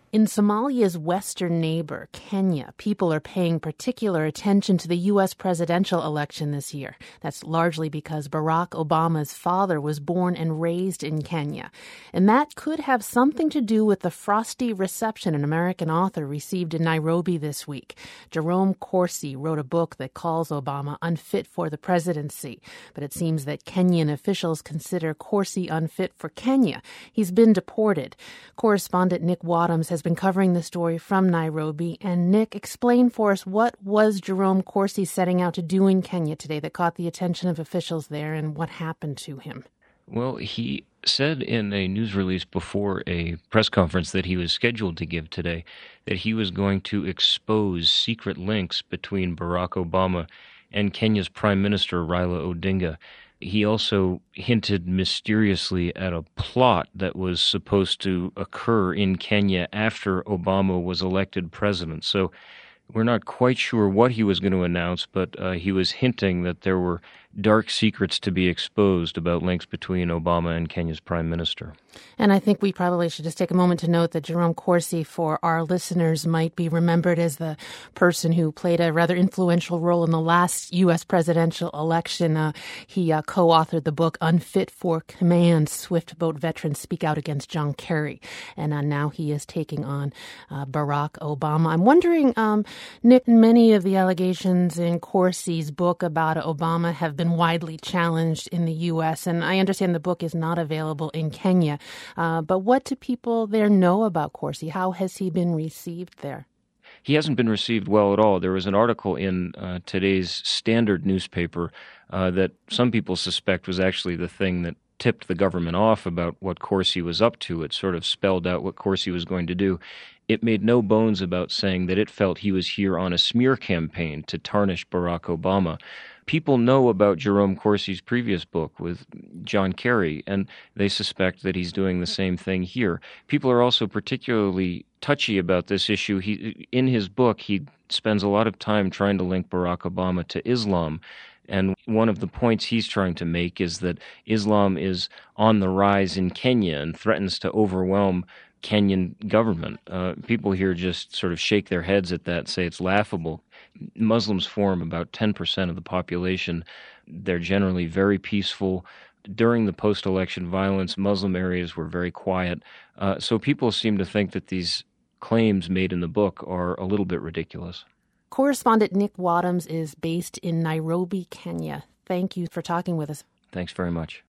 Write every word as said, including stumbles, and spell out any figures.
In Somalia's western neighbor, Kenya, people are paying particular attention to the U S presidential election this year. That's largely because Barack Obama's father was born and raised in Kenya. And that could have something to do with the frosty reception an American author received in Nairobi this week. Jerome Corsi wrote a book that calls Obama unfit for the presidency. But it seems that Kenyan officials consider Corsi unfit for Kenya. He's been deported. Correspondent Nick Wadhams has been covering the story from Nairobi. And Nick, explain for us, what was Jerome Corsi setting out to do in Kenya today that caught the attention of officials there, and what happened to him? Well, he said in a news release before a press conference that he was scheduled to give today that he was going to expose secret links between Barack Obama and Kenya's Prime Minister Raila Odinga. He also hinted mysteriously at a plot that was supposed to occur in Kenya after Obama was elected president. So we're not quite sure what he was going to announce, but uh, he was hinting that there were dark secrets to be exposed about links between Obama and Kenya's prime minister. And I think we probably should just take a moment to note that Jerome Corsi, for our listeners, might be remembered as the person who played a rather influential role in the last U S presidential election. Uh, he uh, co-authored the book Unfit for Command, Swift Boat Veterans Speak Out Against John Kerry. And uh, now he is taking on uh, Barack Obama. I'm wondering, um, Nick, many of the allegations in Corsi's book about Obama have been widely challenged in the U S, and I understand the book is not available in Kenya. Uh, but what do people there know about Corsi? How has he been received there? He hasn't been received well at all. There was an article in uh, today's Standard newspaper uh, that some people suspect was actually the thing that tipped the government off about what Corsi was up to. It sort of spelled out what Corsi was going to do. It made no bones about saying that it felt he was here on a smear campaign to tarnish Barack Obama. People know about Jerome Corsi's previous book with John Kerry, and they suspect that he's doing the same thing here. People are also particularly touchy about this issue. He, in his book, he spends a lot of time trying to link Barack Obama to Islam. And one of the points he's trying to make is that Islam is on the rise in Kenya and threatens to overwhelm Kenyan government. Uh, people here just sort of shake their heads at that, say it's laughable. Muslims form about ten percent of the population. They're generally very peaceful. During the post-election violence, Muslim areas were very quiet. Uh, so people seem to think that these claims made in the book are a little bit ridiculous. Correspondent Nick Wadhams is based in Nairobi, Kenya. Thank you for talking with us. Thanks very much.